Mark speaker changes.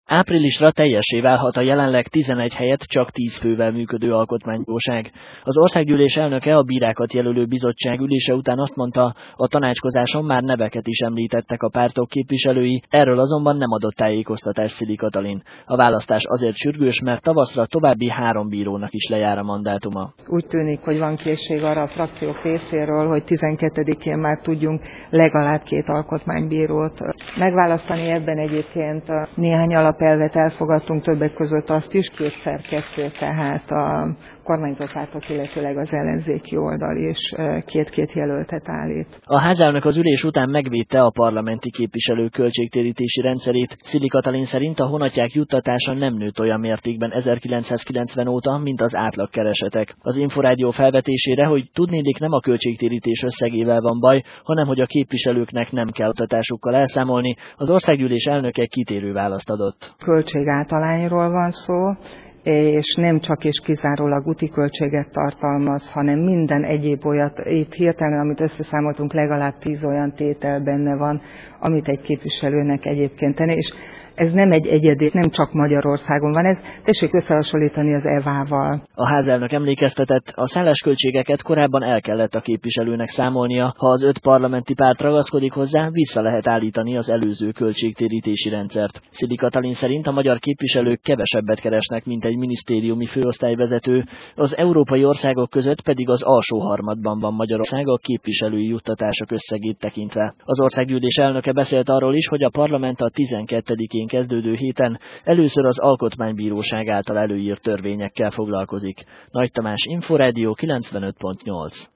Speaker 1: Áprilisra teljessé válhat a jelenleg 11 helyett csak 10 fővel működő alkotmánybíróság. Az országgyűlés elnöke a bírákat jelölő bizottság ülése után azt mondta, a tanácskozáson már neveket is említettek a pártok képviselői, erről azonban nem adott tájékoztatást Szili Katalin. A választás azért sürgős, mert tavaszra további 3 bírónak is lejár a mandátuma.
Speaker 2: Úgy tűnik, hogy van készség arra a frakciók részéről, hogy 12-én már tudjunk legalább 2 alkotmánybírót megválasztani. Ebben egyébként néhány alapelvet elfogadtunk, többek között azt is, 2x2, tehát a kormányzó pártok, illetőleg az ellenzéki oldal is 2 jelöltet állít.
Speaker 1: A házelnök az ülés után megvédte a parlamenti képviselők költségtérítési rendszerét. Szili Katalin szerint a honatják juttatása nem nőtt olyan mértékben 1990 óta, mint az átlagkeresetek. Az Inforádió felvetésére, hogy tudniillik nem a költségtérítés összegével van baj, hanem hogy a képviselőknek nem kell juttatásukkal elszámolni, az országgyűlés elnöke kitérő választ adott.
Speaker 2: Költségáltalányról van szó, és nem csak és kizárólag úti költséget tartalmaz, hanem minden egyéb olyat, itt hirtelen, amit összeszámoltunk, legalább 10 olyan tétel benne van, amit egy képviselőnek egyébként tenni, és ez nem egy egyedi, nem csak Magyarországon van ez, tessék összehasonlítani az EVA-val.
Speaker 1: A házelnök emlékeztetett, a szállásköltségeket korábban el kellett a képviselőnek számolnia, ha az 5 parlamenti párt ragaszkodik hozzá, vissza lehet állítani az előző költségtérítési rendszert. Szili Katalin szerint a magyar képviselők kevesebbet keresnek, mint egy minisztériumi főosztályvezető, az európai országok között pedig az alsó harmadban van Magyarország a képviselői juttatások összegét tekintve. Az országgyűlés elnöke beszélt arról is, hogy a parlament a 12-én kezdődő héten először az Alkotmánybíróság által előírt törvényekkel foglalkozik. Nagy Tamás, Inforádió 95.8.